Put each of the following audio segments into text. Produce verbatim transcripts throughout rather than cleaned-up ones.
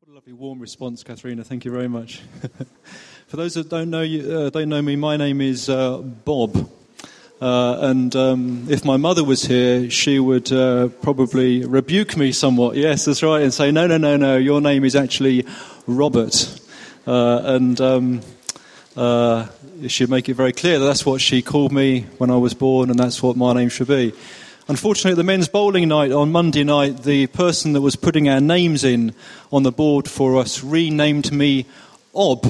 Lovely warm response, Katharina. Thank you very much. For those that don't know you, uh, don't know me, my name is uh, Bob. Uh, and um, if my mother was here, she would uh, probably rebuke me somewhat. Yes, that's right, and say, no, no, no, no, your name is actually Robert. Uh, and um, uh, she'd make it very clear that that's what she called me when I was born, and that's what my name should be. Unfortunately, at the men's bowling night on Monday night, the person that was putting our names in on the board for us renamed me Ob.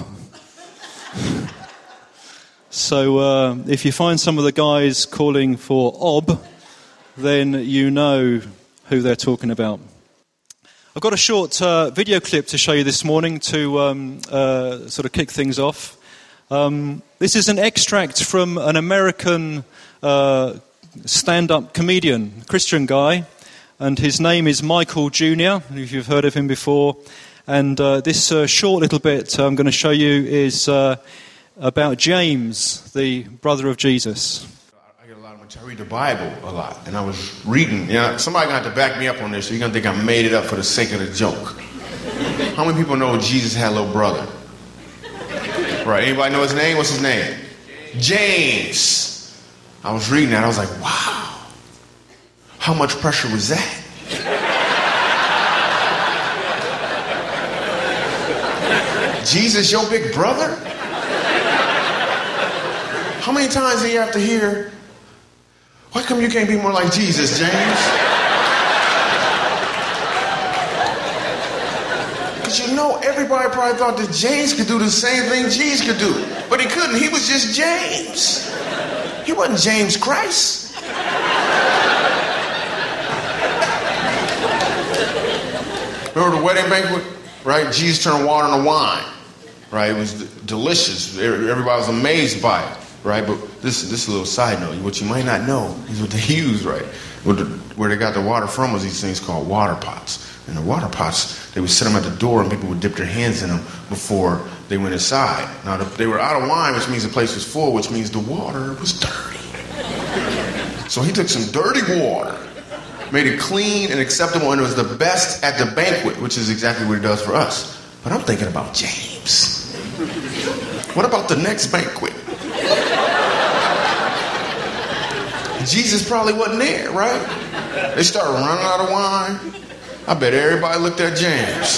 So uh, if you find some of the guys calling for Ob, then you know who they're talking about. I've got a short uh, video clip to show you this morning to um, uh, sort of kick things off. Um, this is an extract from an American uh stand-up comedian, Christian guy, and his name is Michael Junior, if you've heard of him before. And uh, this uh, short little bit I'm going to show you is uh, about James, the brother of Jesus. I get a lot of material. I read the Bible a lot, and I was reading. You know, somebody got to back me up on this, so you're going to think I made it up for the sake of the joke. How many people know Jesus had a little brother? Right, anybody know his name? What's his name? James. I was reading that, I was like, wow, how much pressure was that? Jesus, your big brother? How many times do you have to hear, why come you can't be more like Jesus, James? Because you know, everybody probably thought that James could do the same thing Jesus could do, but he couldn't, he was just James. He wasn't James Christ. Remember the wedding banquet? Right? Jesus turned water into wine. Right? It was delicious. Everybody was amazed by it. Right? But this, this is a little side note. What you might not know is what they use, right? Where they got the water from was these things called water pots. And the water pots, they would set them at the door and people would dip their hands in them before they went inside. Now, they were out of wine, which means the place was full, which means the water was dirty. So he took some dirty water, made it clean and acceptable, and it was the best at the banquet, which is exactly what he does for us. But I'm thinking about James. What about the next banquet? Jesus probably wasn't there, right? They started running out of wine. I bet everybody looked at James.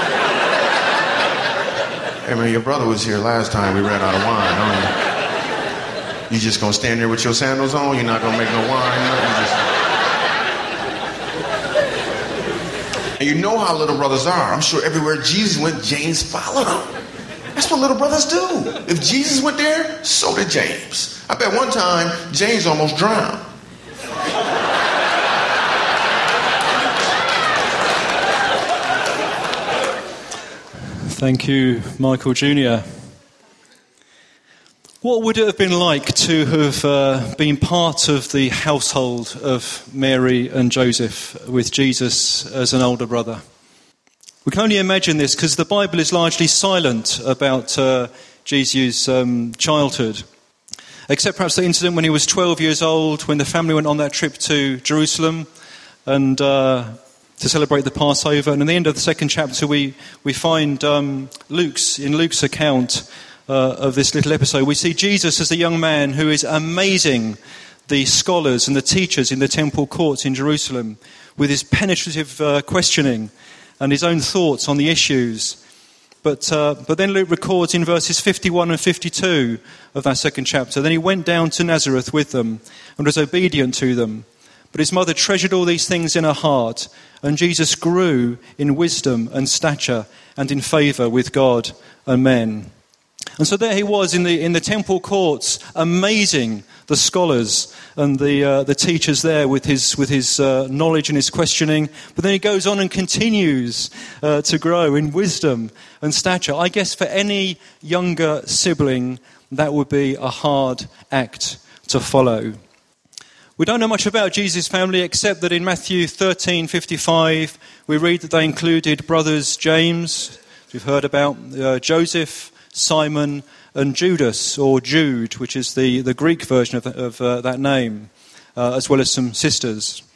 Hey man, your brother was here last time we ran out of wine. Huh? You just gonna stand there with your sandals on? You're not gonna make no wine? Just... And you know how little brothers are. I'm sure everywhere Jesus went, James followed him. That's what little brothers do. If Jesus went there, so did James. I bet one time James almost drowned. Thank you, Michael Junior What would it have been like to have uh, been part of the household of Mary and Joseph with Jesus as an older brother? We can only imagine this because the Bible is largely silent about uh, Jesus' um, childhood, except perhaps the incident when he was twelve years old, when the family went on that trip to Jerusalem and uh, to celebrate the Passover. And at the end of the second chapter, we we find um, Luke's in Luke's account uh, of this little episode. We see Jesus as a young man who is amazing the scholars and the teachers in the temple courts in Jerusalem with his penetrative uh, questioning and his own thoughts on the issues. But uh, but then Luke records in verses fifty-one and fifty-two of that second chapter, then he went down to Nazareth with them and was obedient to them. But his mother treasured all these things in her heart, and Jesus grew in wisdom and stature and in favour with God and men. And so there he was in the in the temple courts, amazing the scholars and the uh, the teachers there with his with his uh, knowledge and his questioning. But then he goes on and continues uh, to grow in wisdom and stature. I guess for any younger sibling, that would be a hard act to follow. We don't know much about Jesus' family except that in Matthew thirteen fifty-five we read that they included brothers James, we've heard about, uh, Joseph, Simon and Judas, or Jude, which is the, the Greek version of, of uh, that name, uh, as well as some sisters.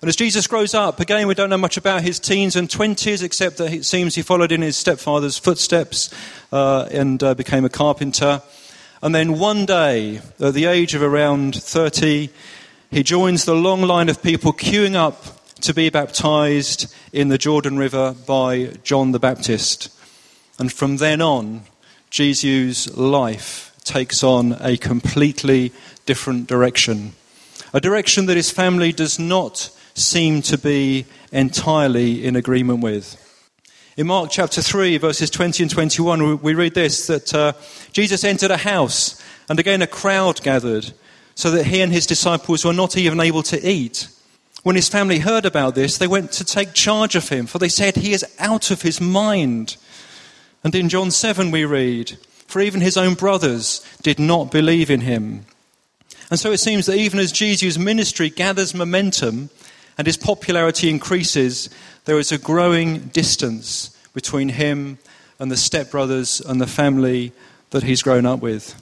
And as Jesus grows up, again, we don't know much about his teens and twenties, except that it seems he followed in his stepfather's footsteps uh, and uh, became a carpenter. And then one day, at the age of around thirty, he joins the long line of people queuing up to be baptized in the Jordan River by John the Baptist. And from then on, Jesus' life takes on a completely different direction. A direction that his family does not seem to be entirely in agreement with. In Mark chapter three, verses twenty and twenty-one, we read this, that uh, Jesus entered a house, and again a crowd gathered, so that he and his disciples were not even able to eat. When his family heard about this, they went to take charge of him, for they said, he is out of his mind. And in John seven we read, for even his own brothers did not believe in him. And so it seems that even as Jesus' ministry gathers momentum and his popularity increases, there is a growing distance between him and the stepbrothers and the family that he's grown up with.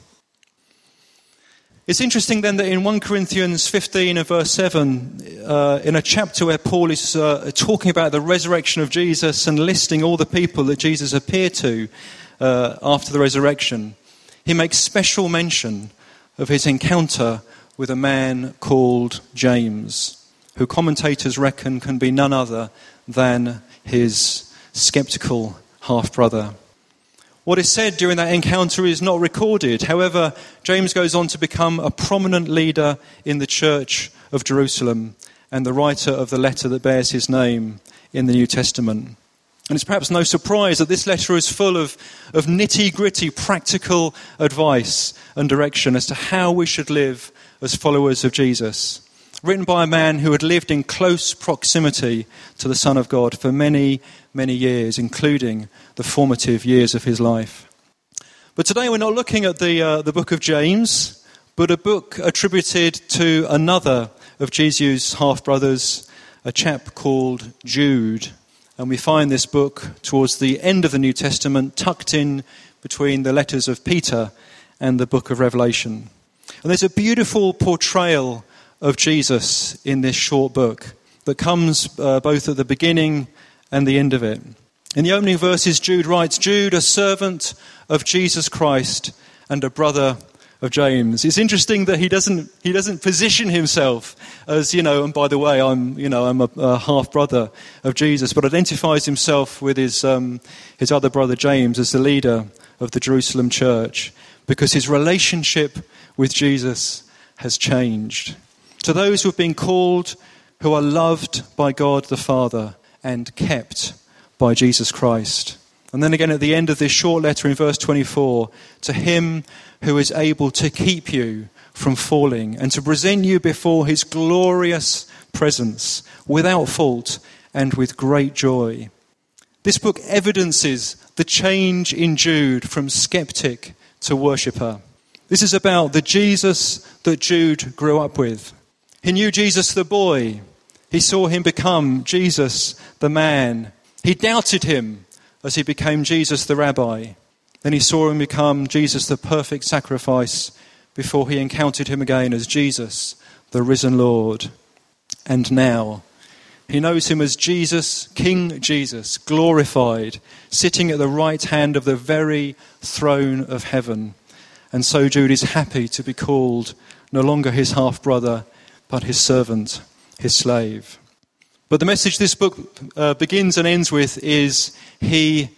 It's interesting then that in First Corinthians fifteen and verse seven, uh, in a chapter where Paul is uh, talking about the resurrection of Jesus and listing all the people that Jesus appeared to uh, after the resurrection, he makes special mention of his encounter with a man called James, who commentators reckon can be none other than his skeptical half-brother. What is said during that encounter is not recorded. However, James goes on to become a prominent leader in the church of Jerusalem and the writer of the letter that bears his name in the New Testament. And it's perhaps no surprise that this letter is full of, of nitty-gritty practical advice and direction as to how we should live as followers of Jesus. Written by a man who had lived in close proximity to the Son of God for many, many years, including the formative years of his life. But today we're not looking at the uh, the book of James, but a book attributed to another of Jesus' half-brothers, a chap called Jude. And we find this book towards the end of the New Testament, tucked in between the letters of Peter and the book of Revelation. And there's a beautiful portrayal of Jesus in this short book that comes uh, both at the beginning and the end of it. In the opening verses, Jude writes, Jude, a servant of Jesus Christ and a brother of James. It's interesting that he doesn't he doesn't position himself as, you know, and by the way, I'm you know I'm a, a half brother of Jesus, but identifies himself with his um, his other brother James as the leader of the Jerusalem church, because his relationship with Jesus has changed. To those who have been called, who are loved by God the Father and kept by Jesus Christ. And then again at the end of this short letter in verse twenty-four, to him who is able to keep you from falling and to present you before his glorious presence without fault and with great joy. This book evidences the change in Jude from skeptic to worshipper. This is about the Jesus that Jude grew up with. He knew Jesus the boy. He saw him become Jesus the man. He doubted him as he became Jesus the rabbi. Then he saw him become Jesus the perfect sacrifice before he encountered him again as Jesus the risen Lord. And now he knows him as Jesus, King Jesus, glorified, sitting at the right hand of the very throne of heaven. And so Jude is happy to be called no longer his half-brother, but his servant, his slave. But the message this book uh, begins and ends with is, he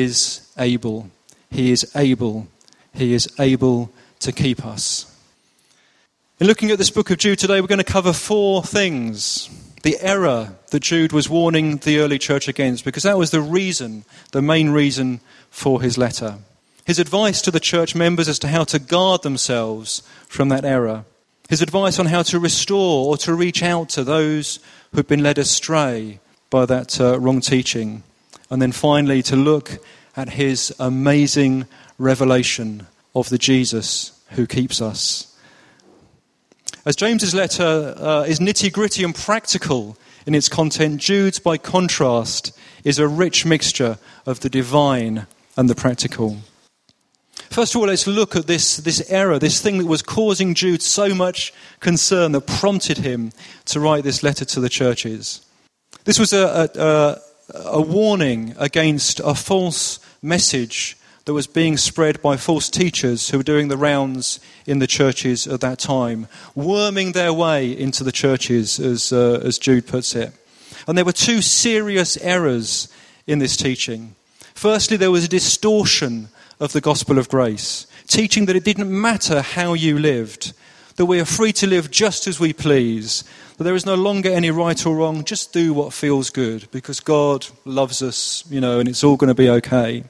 is able. He is able. He is able to keep us. In looking at this book of Jude today, we're going to cover four things. The error that Jude was warning the early church against, because that was the reason, the main reason for his letter. His advice to the church members as to how to guard themselves from that error. His advice on how to restore or to reach out to those who've been led astray by that uh, wrong teaching. And then finally to look at his amazing revelation of the Jesus who keeps us. As James's letter uh, is nitty-gritty and practical in its content, Jude's, by contrast, is a rich mixture of the divine and the practical. First of all, let's look at this, this error, this thing that was causing Jude so much concern that prompted him to write this letter to the churches. This was a, a, a warning against a false message that was being spread by false teachers who were doing the rounds in the churches at that time, worming their way into the churches, as, uh, as Jude puts it. And there were two serious errors in this teaching. Firstly, there was a distortion of the gospel of grace, teaching that it didn't matter how you lived, that we are free to live just as we please, that there is no longer any right or wrong, just do what feels good, because God loves us, you know, and it's all going to be okay.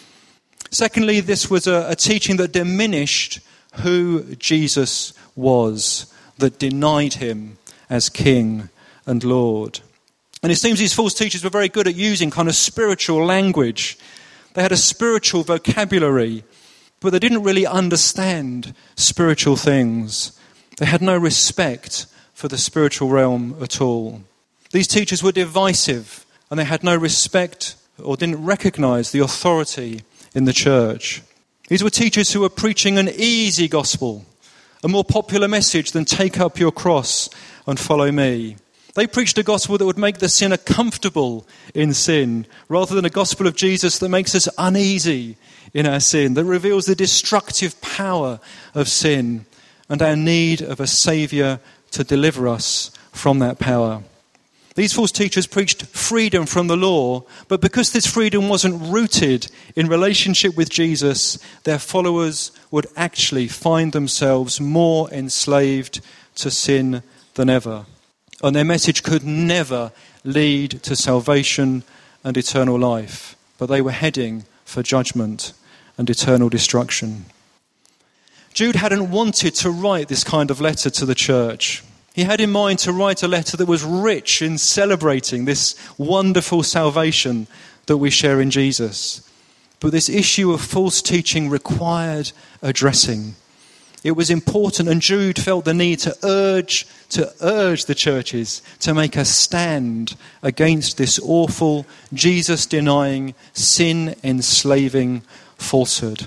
Secondly, this was a, a teaching that diminished who Jesus was, that denied him as King and Lord. And it seems these false teachers were very good at using kind of spiritual language. They had a spiritual vocabulary, but they didn't really understand spiritual things. They had no respect for the spiritual realm at all. These teachers were divisive, and they had no respect or didn't recognize the authority in the church. These were teachers who were preaching an easy gospel, a more popular message than take up your cross and follow me. They preached a gospel that would make the sinner comfortable in sin, rather than a gospel of Jesus that makes us uneasy in our sin, that reveals the destructive power of sin and our need of a saviour to deliver us from that power. These false teachers preached freedom from the law, but because this freedom wasn't rooted in relationship with Jesus, their followers would actually find themselves more enslaved to sin than ever. And their message could never lead to salvation and eternal life, but they were heading for judgment and eternal destruction. Jude hadn't wanted to write this kind of letter to the church. He had in mind to write a letter that was rich in celebrating this wonderful salvation that we share in Jesus. But this issue of false teaching required addressing. It was important, and Jude felt the need to urge, to urge the churches to make a stand against this awful, Jesus-denying, sin-enslaving falsehood.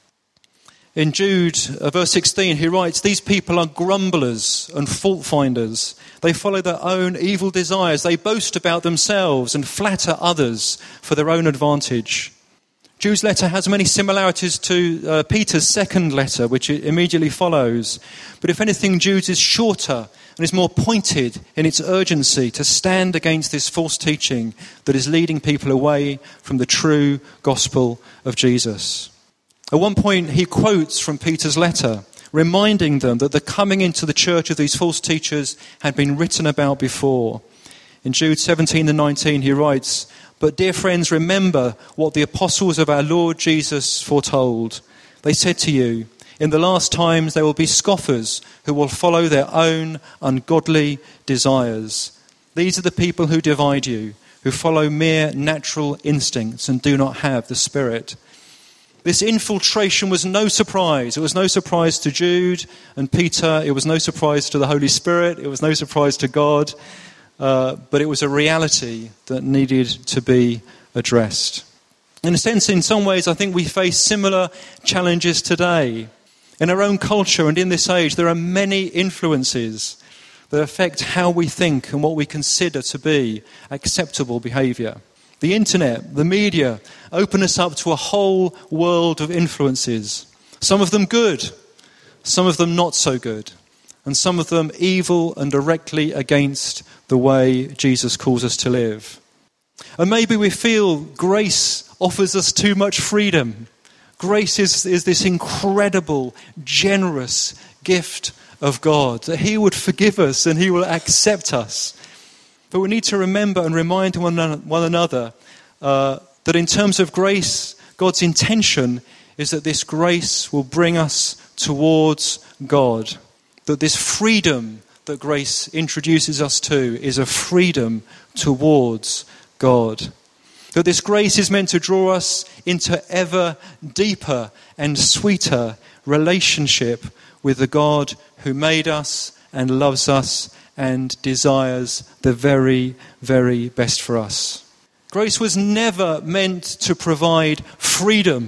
In Jude, uh, verse sixteen, he writes, "These people are grumblers and fault-finders. They follow their own evil desires. They boast about themselves and flatter others for their own advantage." Jude's letter has many similarities to uh, Peter's second letter, which immediately follows. But if anything, Jude's is shorter and is more pointed in its urgency to stand against this false teaching that is leading people away from the true gospel of Jesus. At one point, he quotes from Peter's letter, reminding them that the coming into the church of these false teachers had been written about before. In Jude seventeen and nineteen, he writes, "But dear friends, remember what the apostles of our Lord Jesus foretold. They said to you, in the last times there will be scoffers who will follow their own ungodly desires. These are the people who divide you, who follow mere natural instincts and do not have the Spirit." This infiltration was no surprise. It was no surprise to Jude and Peter. It was no surprise to the Holy Spirit. It was no surprise to God. Uh, but it was a reality that needed to be addressed. In a sense, in some ways, I think we face similar challenges today. In our own culture and in this age, there are many influences that affect how we think and what we consider to be acceptable behaviour. The internet, the media, open us up to a whole world of influences. Some of them good, some of them not so good, and some of them evil and directly against the way Jesus calls us to live. And maybe we feel grace offers us too much freedom. Grace is, is this incredible, generous gift of God, that he would forgive us and he will accept us. But we need to remember and remind one, one another uh, that in terms of grace, God's intention is that this grace will bring us towards God. That this freedom that grace introduces us to is a freedom towards God. That this grace is meant to draw us into ever deeper and sweeter relationship with the God who made us and loves us and desires the very, very best for us. Grace was never meant to provide freedom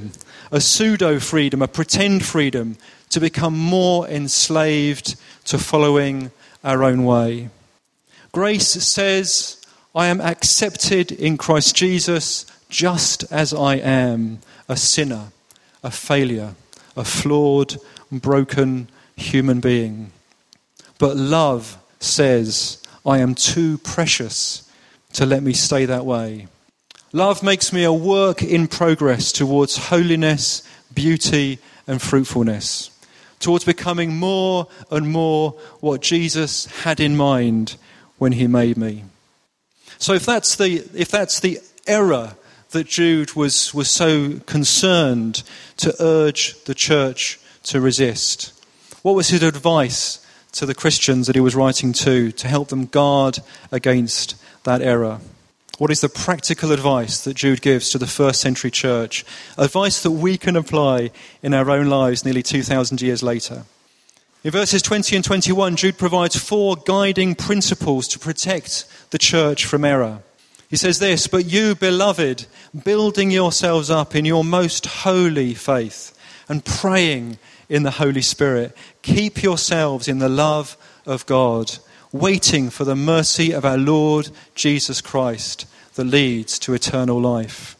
a pseudo-freedom, a pretend freedom, to become more enslaved to following our own way. Grace says, I am accepted in Christ Jesus just as I am, a sinner, a failure, a flawed, broken human being. But love says, I am too precious to let me stay that way. Love makes me a work in progress towards holiness, beauty, and fruitfulness, towards becoming more and more what Jesus had in mind when he made me. So if that's the if that's the error that Jude was, was so concerned to urge the church to resist, what was his advice to the Christians that he was writing to, to help them guard against that error? What is the practical advice that Jude gives to the first century church? Advice that we can apply in our own lives nearly two thousand years later. In verses twenty and twenty-one, Jude provides four guiding principles to protect the church from error. He says this, but you, beloved, building yourselves up in your most holy faith and praying in the Holy Spirit, keep yourselves in the love of God, waiting for the mercy of our Lord Jesus Christ that leads to eternal life.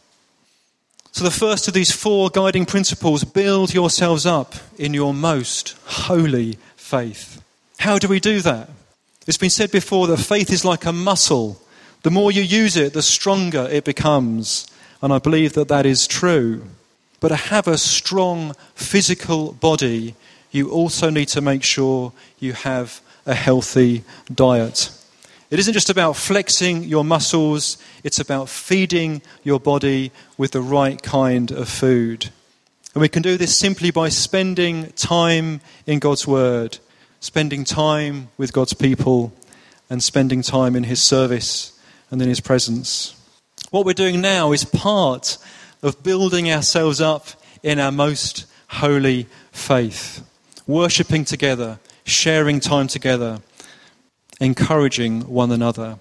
So the first of these four guiding principles, build yourselves up in your most holy faith. How do we do that? It's been said before that faith is like a muscle. The more you use it, the stronger it becomes. And I believe that that is true. But to have a strong physical body, you also need to make sure you have a healthy diet. It isn't just about flexing your muscles, it's about feeding your body with the right kind of food. And we can do this simply by spending time in God's Word, spending time with God's people, and spending time in His service and in His presence. What we're doing now is part of building ourselves up in our most holy faith, worshipping together, sharing time together, encouraging one another.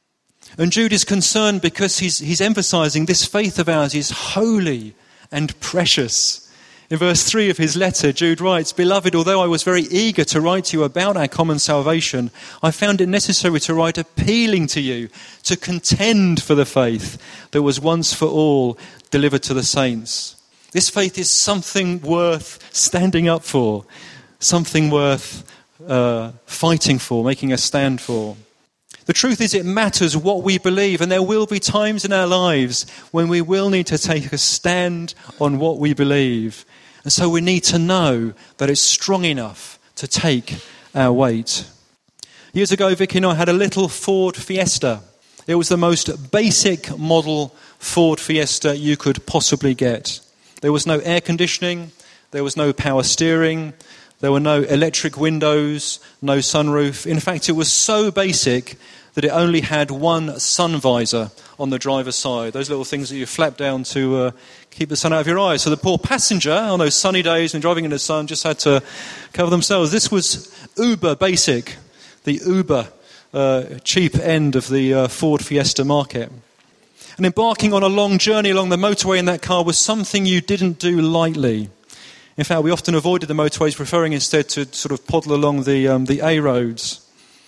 And Jude is concerned because he's, he's emphasizing this faith of ours is holy and precious. In verse three of his letter, Jude writes, Beloved, although I was very eager to write to you about our common salvation, I found it necessary to write appealing to you to contend for the faith that was once for all delivered to the saints. This faith is something worth standing up for, something worth uh, fighting for, making a stand for. The truth is it matters what we believe, and there will be times in our lives when we will need to take a stand on what we believe. And so we need to know that it's strong enough to take our weight. Years ago, Vicky and I had a little Ford Fiesta. It was the most basic model Ford Fiesta you could possibly get. There was no air conditioning, there was no power steering, there were no electric windows, no sunroof. In fact, it was so basic that it only had one sun visor on the driver's side. Those little things that you flap down to uh, keep the sun out of your eyes. So the poor passenger on those sunny days and driving in the sun just had to cover themselves. This was uber basic, the uber uh, cheap end of the uh, Ford Fiesta market. And embarking on a long journey along the motorway in that car was something you didn't do lightly. In fact, we often avoided the motorways, preferring instead to sort of poddle along the um, the A roads.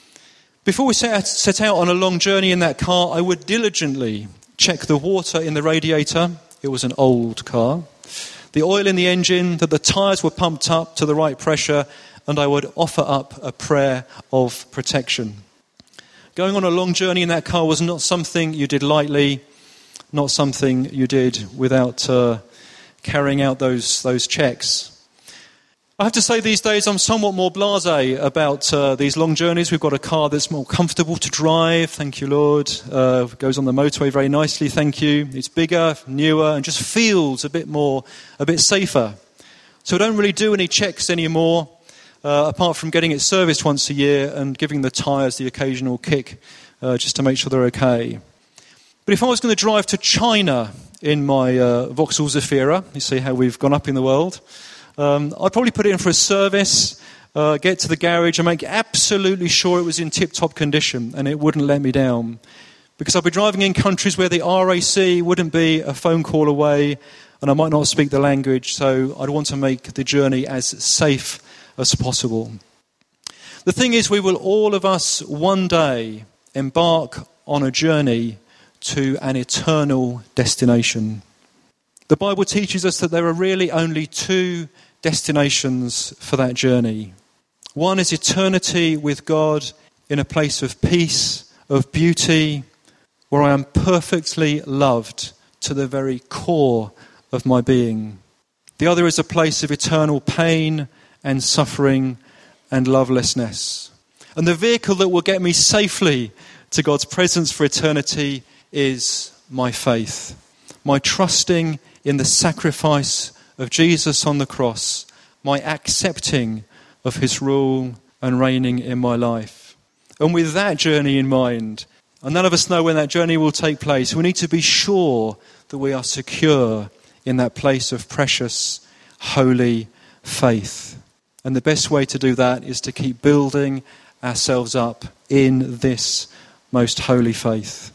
Before we set out, set out on a long journey in that car, I would diligently check the water in the radiator. It was an old car. The oil in the engine, that the tyres were pumped up to the right pressure, and I would offer up a prayer of protection. Going on a long journey in that car was not something you did lightly, not something you did without uh, carrying out those those checks. I have to say these days I'm somewhat more blasé about uh, these long journeys. We've got a car that's more comfortable to drive, thank you Lord. Uh, goes on the motorway very nicely, thank you. It's bigger, newer, and just feels a bit more, a bit safer. So I don't really do any checks anymore, uh, apart from getting it serviced once a year and giving the tyres the occasional kick uh, just to make sure they're okay. But if I was going to drive to China in my uh, Vauxhall Zafira, you see how we've gone up in the world, um, I'd probably put it in for a service, uh, get to the garage and make absolutely sure it was in tip-top condition and it wouldn't let me down. Because I'd be driving in countries where the R A C wouldn't be a phone call away and I might not speak the language, so I'd want to make the journey as safe as possible. The thing is, we will all of us one day embark on a journey to an eternal destination. The Bible teaches us that there are really only two destinations for that journey. One is eternity with God in a place of peace, of beauty, where I am perfectly loved to the very core of my being. The other is a place of eternal pain and suffering and lovelessness. And the vehicle that will get me safely to God's presence for eternity is my faith, my trusting in the sacrifice of Jesus on the cross, my accepting of his rule and reigning in my life. And with that journey in mind, and none of us know when that journey will take place, we need to be sure that we are secure in that place of precious, holy faith. And the best way to do that is to keep building ourselves up in this most holy faith.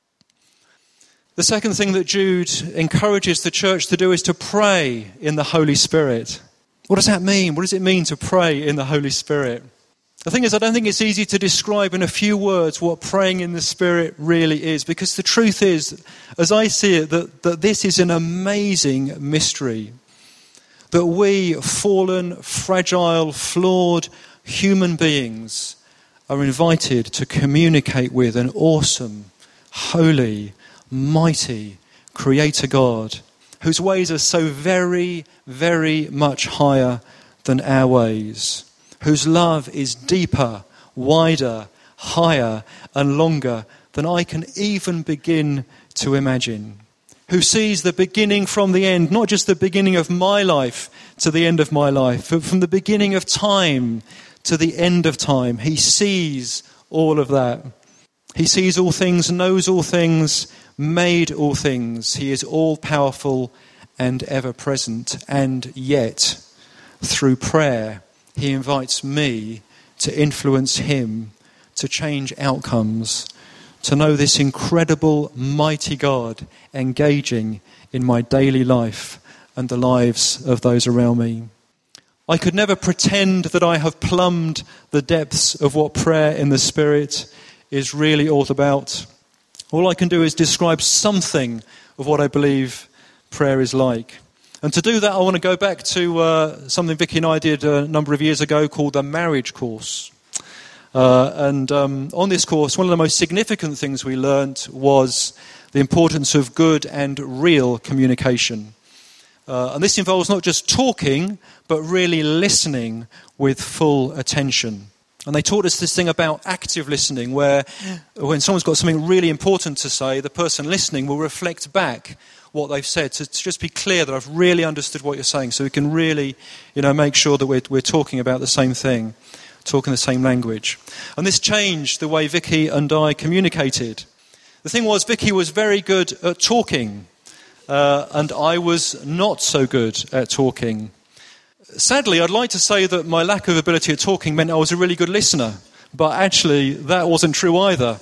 The second thing that Jude encourages the church to do is to pray in the Holy Spirit. What does that mean? What does it mean to pray in the Holy Spirit? The thing is, I don't think it's easy to describe in a few words what praying in the Spirit really is, because the truth is, as I see it, that, that this is an amazing mystery. That we, fallen, fragile, flawed human beings, are invited to communicate with an awesome, holy, mighty Creator God, whose ways are so very, very much higher than our ways, whose love is deeper, wider, higher and longer than I can even begin to imagine, who sees the beginning from the end, not just the beginning of my life to the end of my life, but from the beginning of time to the end of time. He sees all of that. He sees all things, knows all things, made all things. He is all-powerful and ever-present. And yet, through prayer, he invites me to influence him, to change outcomes, to know this incredible, mighty God engaging in my daily life and the lives of those around me. I could never pretend that I have plumbed the depths of what prayer in the Spirit is really all about. All I can do is describe something of what I believe prayer is like. And to do that, I want to go back to uh, something Vicky and I did a number of years ago called the Marriage Course. Uh, and um, on this course, one of the most significant things we learnt was the importance of good and real communication. Uh, and this involves not just talking, but really listening with full attention. And they taught us this thing about active listening, where when someone's got something really important to say, the person listening will reflect back what they've said, to, to just be clear that I've really understood what you're saying, so we can really, you know, make sure that we're, we're talking about the same thing, talking the same language. And this changed the way Vicky and I communicated. The thing was, Vicky was very good at talking, uh, and I was not so good at talking. Sadly, I'd like to say that my lack of ability at talking meant I was a really good listener, but actually that wasn't true either.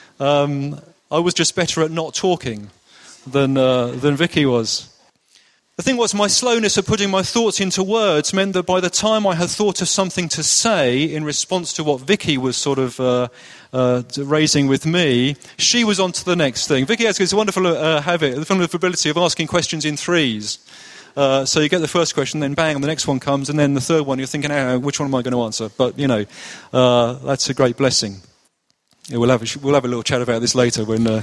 Um, I was just better at not talking than uh, than Vicky was. The thing was, my slowness at putting my thoughts into words meant that by the time I had thought of something to say in response to what Vicky was sort of uh, uh, raising with me, she was on to the next thing. Vicky has this wonderful uh, habit, the wonderful ability of asking questions in threes. Uh, so you get the first question, then bang, and the next one comes, and then the third one, you're thinking, oh, which one am I going to answer? But, you know, uh, that's a great blessing. Yeah, we'll, have a, we'll have a little chat about this later when... Uh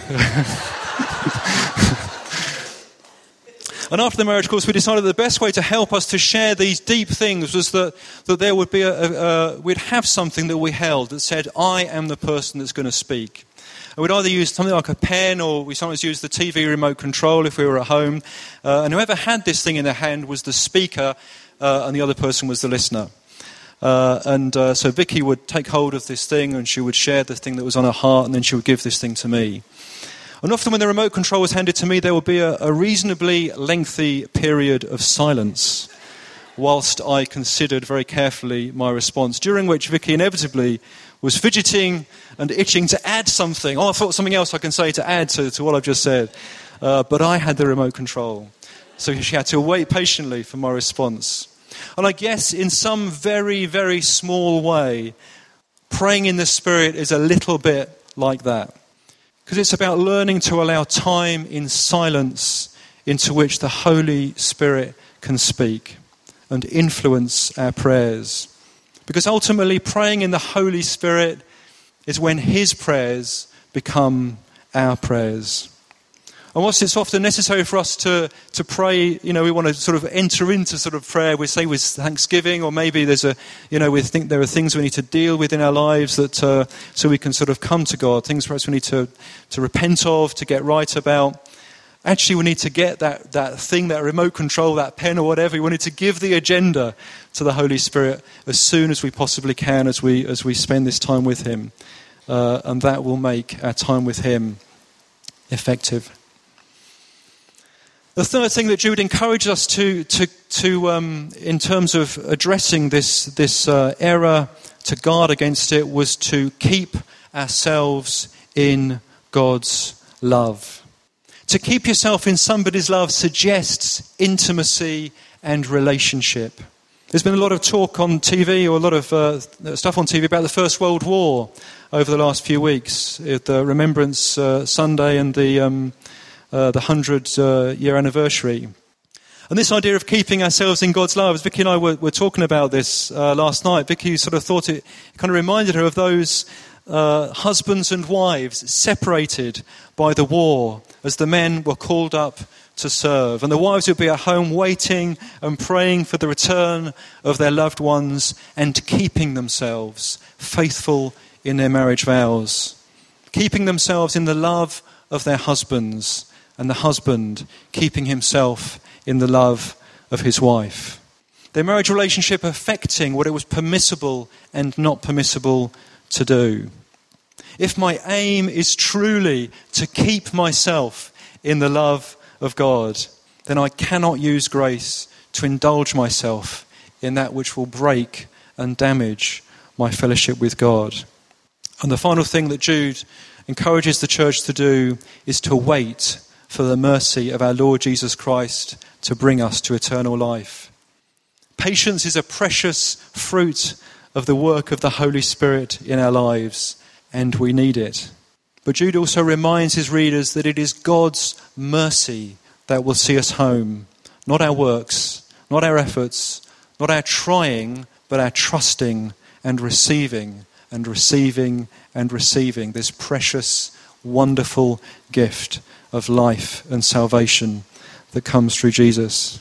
And after the marriage course, we decided that the best way to help us to share these deep things was that, that there would be a, a, a we'd have something that we held that said, I am the person that's going to speak. And we'd either use something like a pen, or we sometimes used the T V remote control if we were at home. Uh, and whoever had this thing in their hand was the speaker, uh, and the other person was the listener. Uh, and uh, so Vicky would take hold of this thing, and she would share the thing that was on her heart, and then she would give this thing to me. And often when the remote control was handed to me, there would be a, a reasonably lengthy period of silence whilst I considered very carefully my response, during which Vicky inevitably was fidgeting and itching to add something. Oh, I thought something else I can say to add to, to what I've just said. Uh, but I had the remote control. So she had to wait patiently for my response. And I guess in some very, very small way, praying in the Spirit is a little bit like that. Because it's about learning to allow time in silence into which the Holy Spirit can speak and influence our prayers. Because ultimately, praying in the Holy Spirit is when his prayers become our prayers. And whilst it's often necessary for us to, to pray, you know, we want to sort of enter into sort of prayer, we say with thanksgiving, or maybe there's a, you know, we think there are things we need to deal with in our lives that, uh, so we can sort of come to God, things perhaps we need to, to repent of, to get right about. Actually, we need to get that, that thing, that remote control, that pen or whatever. We need to give the agenda to the Holy Spirit as soon as we possibly can as we, as we spend this time with him. Uh, and that will make our time with him effective. The third thing that Jude encouraged us to, to, to um, in terms of addressing this, this uh, error, to guard against it, was to keep ourselves in God's love. To keep yourself in somebody's love suggests intimacy and relationship. There's been a lot of talk on T V, or a lot of uh, stuff on T V about the First World War over the last few weeks. The Remembrance uh, Sunday and the um, uh, the hundred-year uh, anniversary. And this idea of keeping ourselves in God's love, as Vicky and I were, were talking about this uh, last night, Vicky sort of thought it, it kind of reminded her of those uh, husbands and wives separated by the war as the men were called up to serve. And the wives would be at home waiting and praying for the return of their loved ones and keeping themselves faithful in their marriage vows. Keeping themselves in the love of their husbands, and the husband keeping himself in the love of his wife. Their marriage relationship affecting what it was permissible and not permissible to do. If my aim is truly to keep myself in the love of God, then I cannot use grace to indulge myself in that which will break and damage my fellowship with God. And the final thing that Jude encourages the church to do is to wait for the mercy of our Lord Jesus Christ to bring us to eternal life. Patience is a precious fruit of the work of the Holy Spirit in our lives, and we need it. But Jude also reminds his readers that it is God's mercy that will see us home, not our works, not our efforts, not our trying, but our trusting and receiving and receiving and receiving this precious, wonderful gift of life and salvation that comes through Jesus.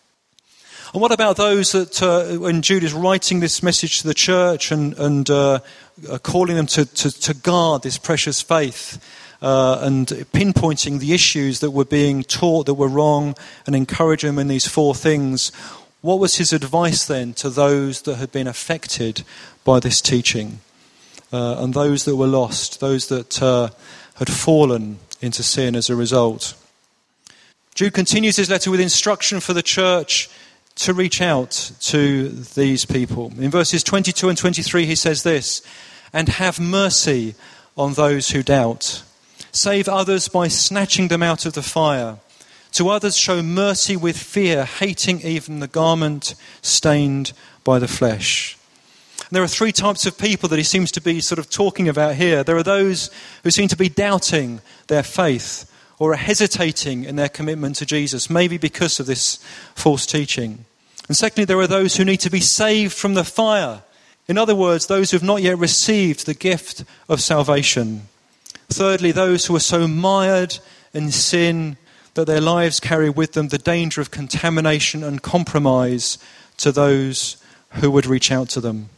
And what about those that, uh, when Jude is writing this message to the church and, and uh, calling them to, to, to guard this precious faith uh, and pinpointing the issues that were being taught that were wrong and encouraging them in these four things, what was his advice then to those that had been affected by this teaching uh, and those that were lost, those that uh, had fallen into sin as a result? Jude continues his letter with instruction for the church to reach out to these people. In verses twenty-two and twenty-three he says this, "And have mercy on those who doubt. Save others by snatching them out of the fire. To others show mercy with fear, hating even the garment stained by the flesh." And there are three types of people that he seems to be sort of talking about here. There are those who seem to be doubting their faith or are hesitating in their commitment to Jesus, maybe because of this false teaching. And secondly, there are those who need to be saved from the fire. In other words, those who have not yet received the gift of salvation. Thirdly, those who are so mired in sin that their lives carry with them the danger of contamination and compromise to those who would reach out to them.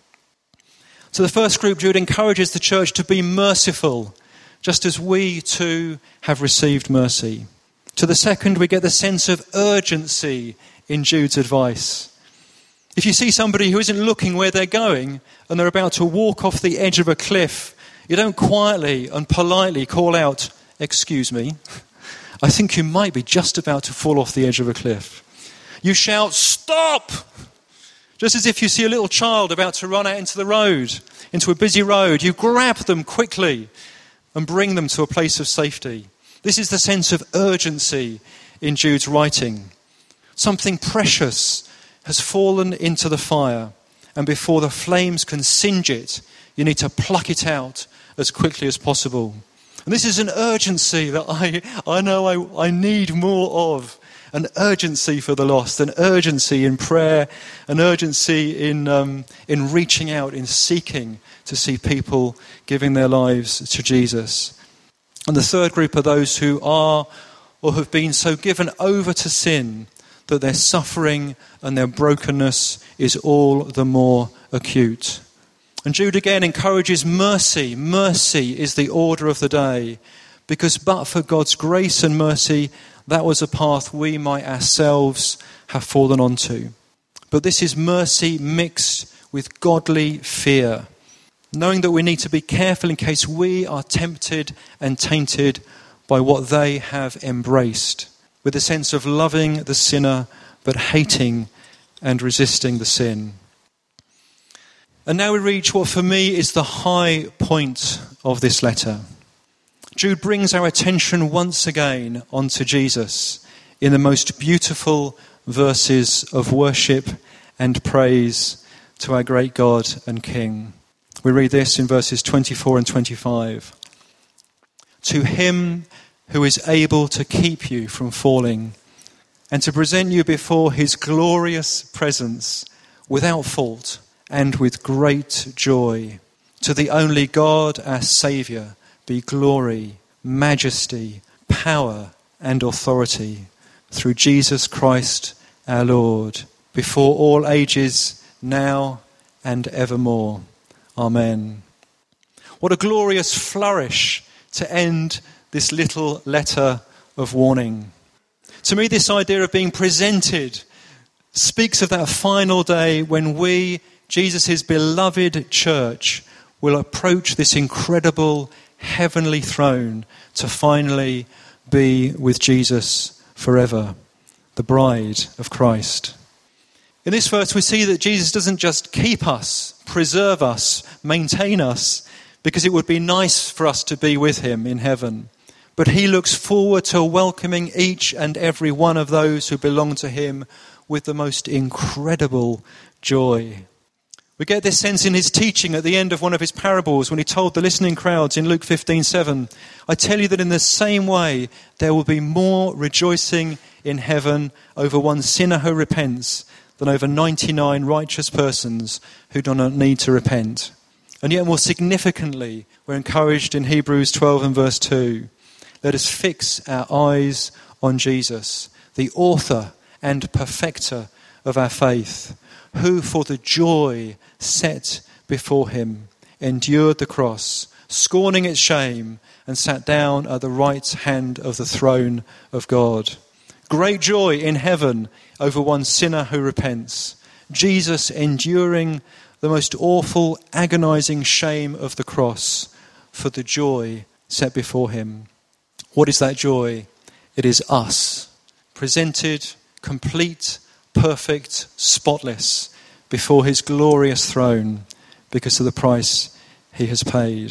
So the first group, Jude encourages the church to be merciful, just as we too have received mercy. To the second, we get the sense of urgency in Jude's advice. If you see somebody who isn't looking where they're going and they're about to walk off the edge of a cliff, you don't quietly and politely call out, "Excuse me, I think you might be just about to fall off the edge of a cliff." You shout, "Stop!" Just as if you see a little child about to run out into the road, into a busy road, you grab them quickly and bring them to a place of safety. This is the sense of urgency in Jude's writing. Something precious has fallen into the fire, and before the flames can singe it, you need to pluck it out as quickly as possible. And this is an urgency that I, I know I, I need more of. An urgency for the lost, an urgency in prayer, an urgency in um, in reaching out, in seeking to see people giving their lives to Jesus. And the third group are those who are or have been so given over to sin that their suffering and their brokenness is all the more acute. And Jude again encourages mercy. Mercy is the order of the day, because but for God's grace and mercy, that was a path we might ourselves have fallen onto. But this is mercy mixed with godly fear, knowing that we need to be careful in case we are tempted and tainted by what they have embraced, with a sense of loving the sinner but hating and resisting the sin. And now we reach what for me is the high point of this letter. Jude brings our attention once again onto Jesus in the most beautiful verses of worship and praise to our great God and King. We read this in verses twenty-four and twenty-five. To him who is able to keep you from falling and to present you before his glorious presence without fault and with great joy, to the only God, our Saviour, be glory, majesty, power and authority through Jesus Christ our Lord, before all ages, now and evermore. Amen. What a glorious flourish to end this little letter of warning. To me, this idea of being presented speaks of that final day when we, Jesus' beloved church, will approach this incredible heavenly throne to finally be with Jesus forever, the bride of Christ. In this verse, we see that Jesus doesn't just keep us, preserve us, maintain us, because it would be nice for us to be with him in heaven. But he looks forward to welcoming each and every one of those who belong to him with the most incredible joy. We get this sense in his teaching at the end of one of his parables when he told the listening crowds in Luke fifteen seven, I tell you that in the same way there will be more rejoicing in heaven over one sinner who repents than over ninety-nine righteous persons who do not need to repent. And yet more significantly, we're encouraged in Hebrews twelve and verse two, let us fix our eyes on Jesus, the author and perfecter of our faith, who for the joy set before him endured the cross, scorning its shame, and sat down at the right hand of the throne of God. Great joy in heaven over one sinner who repents. Jesus enduring the most awful, agonizing shame of the cross for the joy set before him. What is that joy? It is us, presented, complete, perfect, spotless, before his glorious throne because of the price he has paid.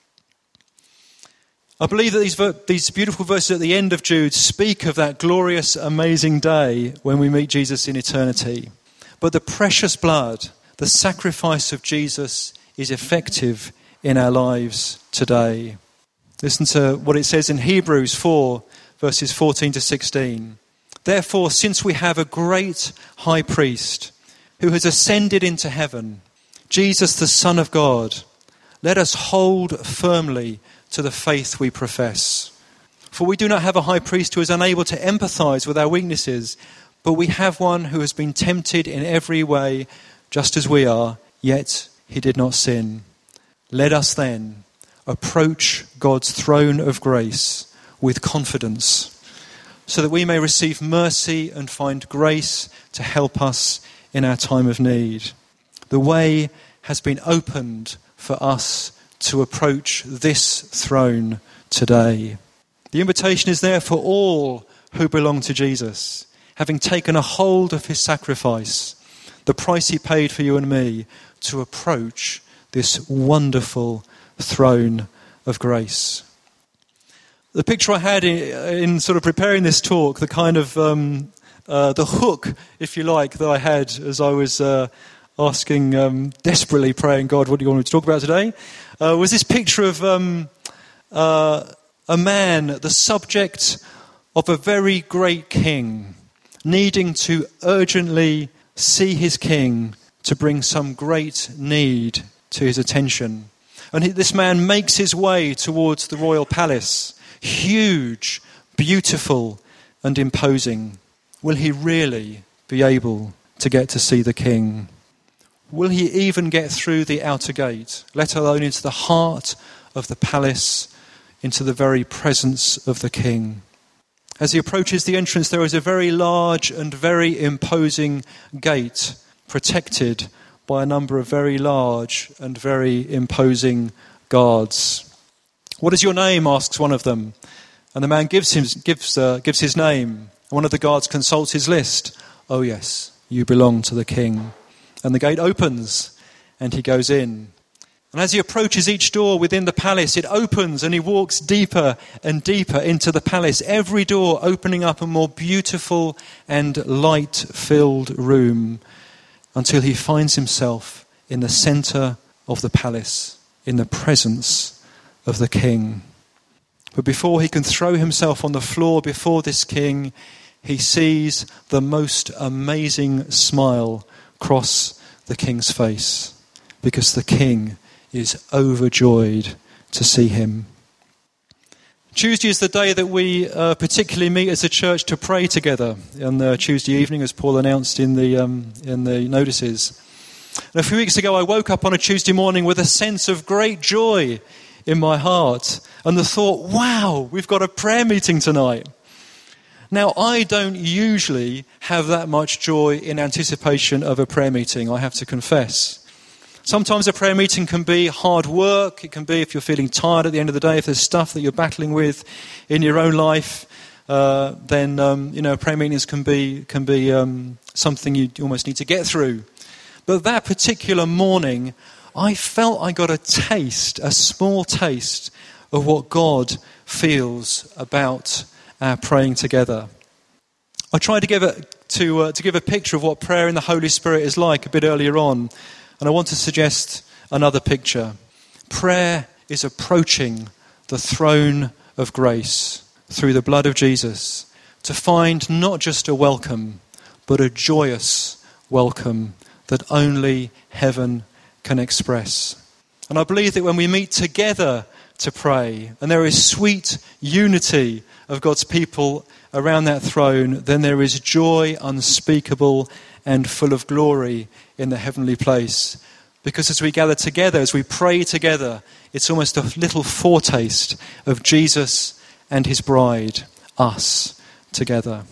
I believe that these, ver- these beautiful verses at the end of Jude speak of that glorious, amazing day when we meet Jesus in eternity. But the precious blood, the sacrifice of Jesus, is effective in our lives today. Listen to what it says in Hebrews four, verses fourteen to sixteen. Therefore, since we have a great high priest who has ascended into heaven, Jesus the Son of God, let us hold firmly to the faith we profess. For we do not have a high priest who is unable to empathize with our weaknesses, but we have one who has been tempted in every way, just as we are, yet he did not sin. Let us then approach God's throne of grace with confidence, so that we may receive mercy and find grace to help us in our time of need. The way has been opened for us to approach this throne today. The invitation is there for all who belong to Jesus, having taken a hold of his sacrifice, the price he paid for you and me, to approach this wonderful throne of grace. The picture I had in, in sort of preparing this talk, the kind of um, uh, the hook, if you like, that I had as I was uh, asking, um, desperately praying, God, what do you want me to talk about today? Uh, was this picture of um, uh, a man, the subject of a very great king, needing to urgently see his king to bring some great need to his attention. And he, this man makes his way towards the royal palace, huge, beautiful and imposing. Will he really be able to get to see the king? Will he even get through the outer gate, let alone into the heart of the palace, into the very presence of the king? As he approaches the entrance, there is a very large and very imposing gate, protected by a number of very large and very imposing guards. "What is your name?" asks one of them. And the man gives him, gives, uh, gives his name. One of the guards consults his list. "Oh yes, you belong to the king." And the gate opens and he goes in. And as he approaches each door within the palace, it opens and he walks deeper and deeper into the palace, every door opening up a more beautiful and light-filled room, until he finds himself in the center of the palace, in the presence of the king. But before he can throw himself on the floor before this king, he sees the most amazing smile cross the king's face, because the king is overjoyed to see him. Tuesday is the day that we uh, particularly meet as a church to pray together on the Tuesday evening, as Paul announced in the um, in the notices. And a few weeks ago, I woke up on a Tuesday morning with a sense of great joy in my heart, and the thought, wow, we've got a prayer meeting tonight. Now, I don't usually have that much joy in anticipation of a prayer meeting, I have to confess. Sometimes a prayer meeting can be hard work. It can be if you're feeling tired at the end of the day, if there's stuff that you're battling with in your own life, uh, then um, you know prayer meetings can be can be um, something you almost need to get through. But that particular morning, I felt I got a taste, a small taste of what God feels about our praying together. I tried to give a to uh, to give a picture of what prayer in the Holy Spirit is like a bit earlier on. And I want to suggest another picture. Prayer is approaching the throne of grace through the blood of Jesus to find not just a welcome, but a joyous welcome that only heaven can express. And I believe that when we meet together to pray, and there is sweet unity of God's people around that throne, then there is joy unspeakable and full of glory in the heavenly place. Because as we gather together, as we pray together, it's almost a little foretaste of Jesus and his bride, us, together.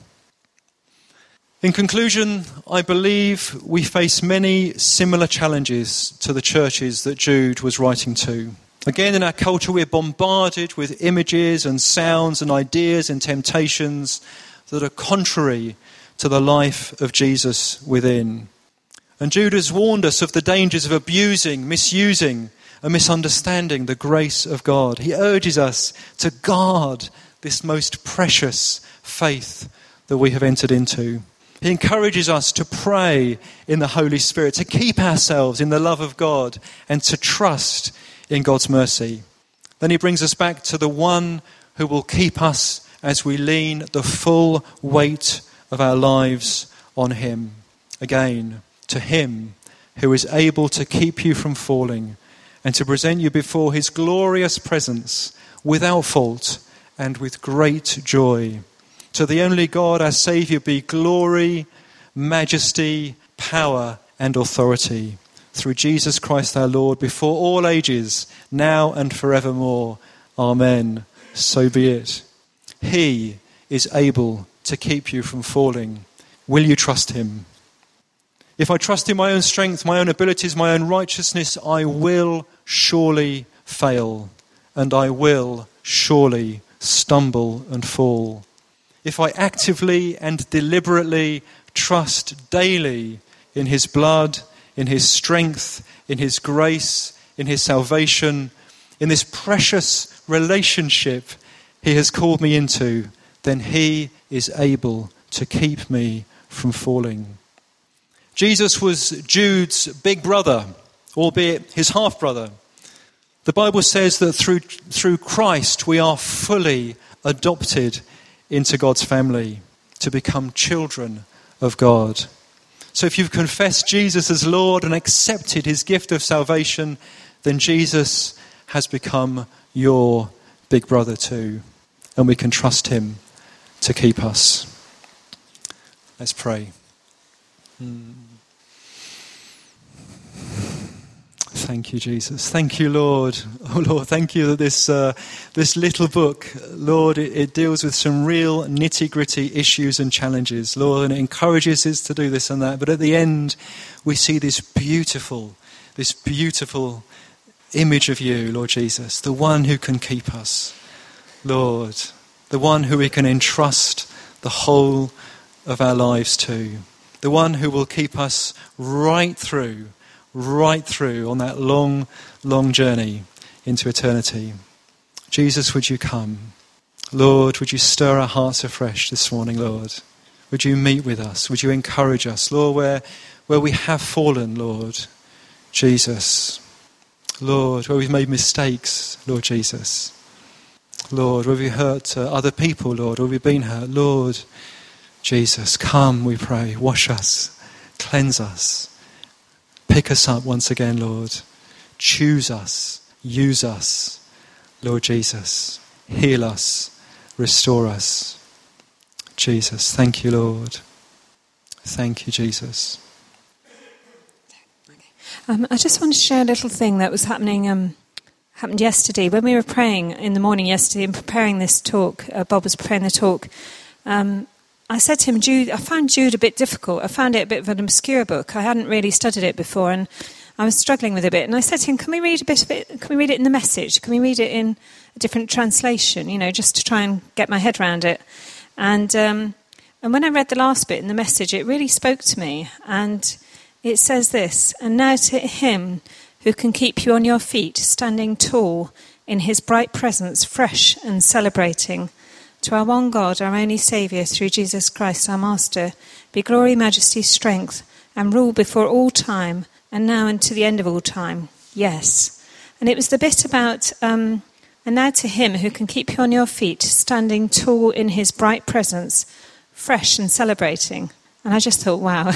In conclusion, I believe we face many similar challenges to the churches that Jude was writing to. Again, in our culture, we're bombarded with images and sounds and ideas and temptations that are contrary to the life of Jesus within. And Jude has warned us of the dangers of abusing, misusing, and misunderstanding the grace of God. He urges us to guard this most precious faith that we have entered into. He encourages us to pray in the Holy Spirit, to keep ourselves in the love of God, and to trust in God's mercy. Then he brings us back to the one who will keep us as we lean the full weight of our lives on him. Again, to him who is able to keep you from falling and to present you before his glorious presence without fault and with great joy. To the only God, our Saviour, be glory, majesty, power and authority through Jesus Christ our Lord, before all ages, now and forevermore. Amen. So be it. He is able to keep you from falling. Will you trust him? If I trust in my own strength, my own abilities, my own righteousness, I will surely fail, and I will surely stumble and fall. If I actively and deliberately trust daily in his blood, in his strength, in his grace, in his salvation, in this precious relationship he has called me into, then he is able to keep me from falling. Jesus was Jude's big brother, albeit his half-brother. The Bible says that through through Christ we are fully adopted into God's family to become children of God. So if you've confessed Jesus as Lord and accepted his gift of salvation, then Jesus has become your big brother too. And we can trust him to keep us. Let's pray. Hmm. Thank you, Jesus. Thank you, Lord. Oh, Lord, thank you that this uh, this little book, Lord, it, it deals with some real nitty-gritty issues and challenges, Lord, and it encourages us to do this and that. But at the end, we see this beautiful, this beautiful image of you, Lord Jesus, the one who can keep us, Lord, the one who we can entrust the whole of our lives to, the one who will keep us right through right through on that long, long journey into eternity. Jesus, would you come? Lord, would you stir our hearts afresh this morning, Lord? Would you meet with us? Would you encourage us? Lord, where, where we have fallen, Lord, Jesus. Lord, where we've made mistakes, Lord Jesus. Lord, where we've hurt uh, other people, Lord, where we've been hurt, Lord Jesus, come, we pray, wash us, cleanse us. Pick us up once again, Lord. Choose us. Use us, Lord Jesus. Heal us. Restore us. Jesus, thank you, Lord. Thank you, Jesus. Um, I just want to share a little thing that was happening, um, happened yesterday. When we were praying in the morning yesterday and preparing this talk, uh, Bob was preparing the talk, um, I said to him, Jude, I found Jude a bit difficult. I found it a bit of an obscure book. I hadn't really studied it before and I was struggling with it a bit. And I said to him, can we read a bit of it? Can we read it in the Message? Can we read it in a different translation, you know, just to try and get my head around it? And um, and when I read the last bit in the Message, it really spoke to me. And it says this, and now to him who can keep you on your feet, standing tall in his bright presence, fresh and celebrating, to our one God, our only Saviour, through Jesus Christ our Master, be glory, majesty, strength, and rule before all time, and now and to the end of all time. Yes. And it was the bit about, um, and now to him who can keep you on your feet, standing tall in his bright presence, fresh and celebrating. And I just thought, wow,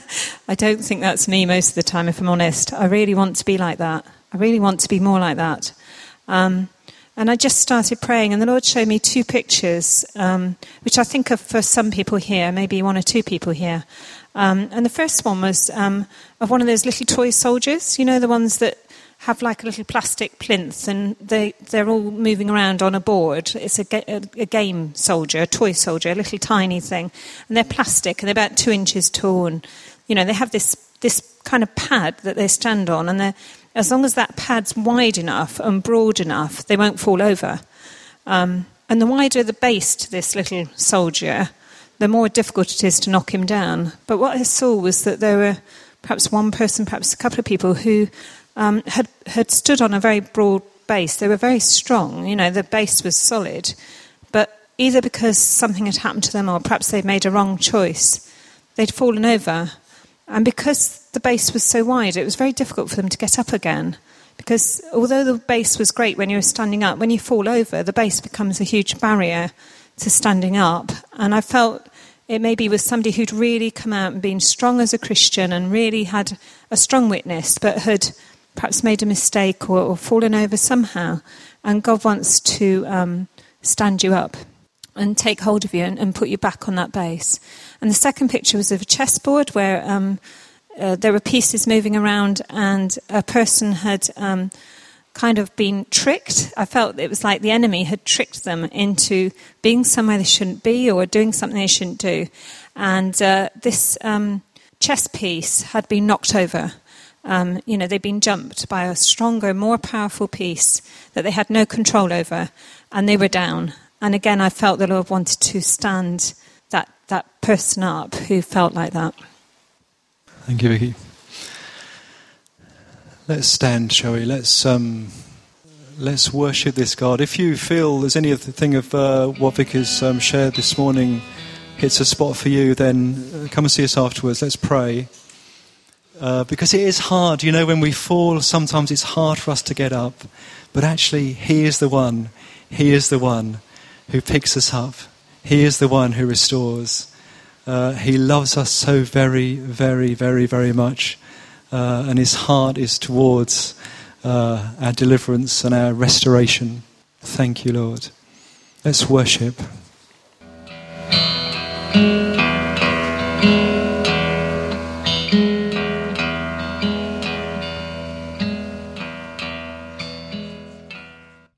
I don't think that's me most of the time, if I'm honest. I really want to be like that. I really want to be more like that. Um And I just started praying, and the Lord showed me two pictures, um, which I think are for some people here, maybe one or two people here. Um, and the first one was um, of one of those little toy soldiers, you know, the ones that have like a little plastic plinth, and they, they're all moving around on a board. It's a, ga- a, a game soldier, a toy soldier, a little tiny thing. And they're plastic, and they're about two inches tall. And, you know, they have this, this kind of pad that they stand on, and they're... As long as that pad's wide enough and broad enough, they won't fall over. Um, and the wider the base to this little soldier, the more difficult it is to knock him down. But what I saw was that there were perhaps one person, perhaps a couple of people who um, had, had stood on a very broad base. They were very strong. You know, the base was solid. But either because something had happened to them or perhaps they'd made a wrong choice, they'd fallen over. And because the base was so wide, it was very difficult for them to get up again. Because although the base was great when you were standing up, when you fall over, the base becomes a huge barrier to standing up. And I felt it maybe was somebody who'd really come out and been strong as a Christian and really had a strong witness, but had perhaps made a mistake or, or fallen over somehow. And God wants to um, stand you up and take hold of you and, and put you back on that base. And the second picture was of a chessboard where um, uh, there were pieces moving around and a person had um, kind of been tricked. I felt it was like the enemy had tricked them into being somewhere they shouldn't be or doing something they shouldn't do. And uh, this um, chess piece had been knocked over. Um, you know, they'd been jumped by a stronger, more powerful piece that they had no control over, and they were down. And again, I felt the Lord wanted to stand that, that person up who felt like that. Thank you, Vicky. Let's stand, shall we? Let's um, let's worship this God. If you feel there's anything of uh, what Vicky's um, shared this morning hits a spot for you, then come and see us afterwards. Let's pray. Uh, because it is hard, you know, when we fall, sometimes it's hard for us to get up. But actually, he is the one, he is the one who picks us up. He is the one who restores. Uh, he loves us so very, very, very, very much. Uh, and his heart is towards uh, our deliverance and our restoration. Thank you, Lord. Let's worship.